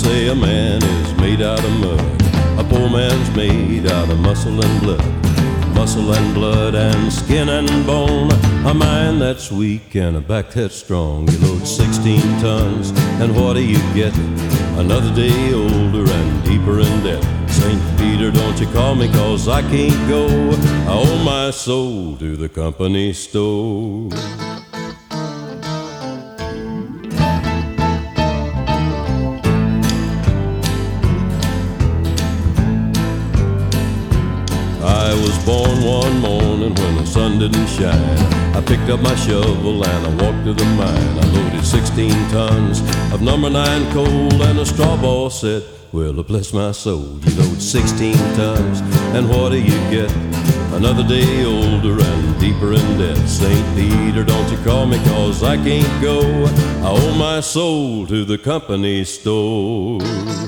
say a man is made out of mud. A poor man's made out of muscle and blood. Muscle and blood and skin and bone. A mind that's weak and a back that's strong. You load 16 tons, and what do you get? Another day older and deeper in debt. St. Peter, don't you call me, 'cause I can't go. I owe my soul to the company store. I was born one morning when the sun didn't shine. I picked up my shovel and I walked to the mine. I loaded 16 tons of number 9 coal, and the straw boss said, well, bless my soul, you load 16 tons, and what do you get? Another day older and deeper in debt. St. Peter, don't you call me, 'cause I can't go. I owe my soul to the company store.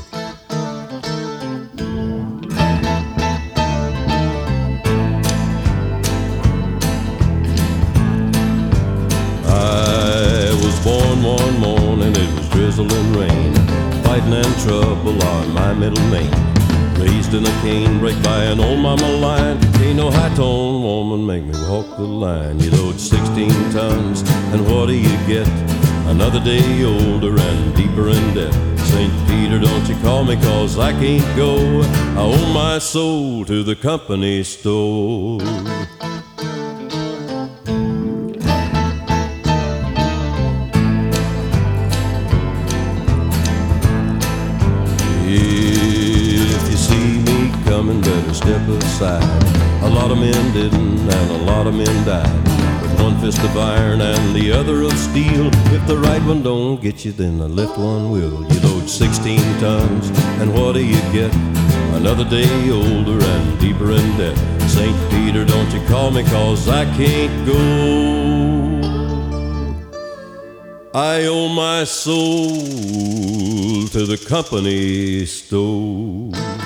I was born one morning, it was drizzling rain. Fighting and trouble on my middle name. Raised in a canebrake by an old mama lion. Ain't no high-tone woman make me walk the line. You load 16 tons, and what do you get? Another day older and deeper in debt. St. Peter, don't you call me, 'cause I can't go. I owe my soul to the company store. If you see me coming, better step aside. A lot of men didn't, and a lot of men died. With one fist of iron and the other of steel. If the right one don't get you, then the left one will. You load 16 tons, and what do you get? Another day older and deeper in debt. St. Peter, don't you call me, 'cause I can't go. I owe my soul to the company store.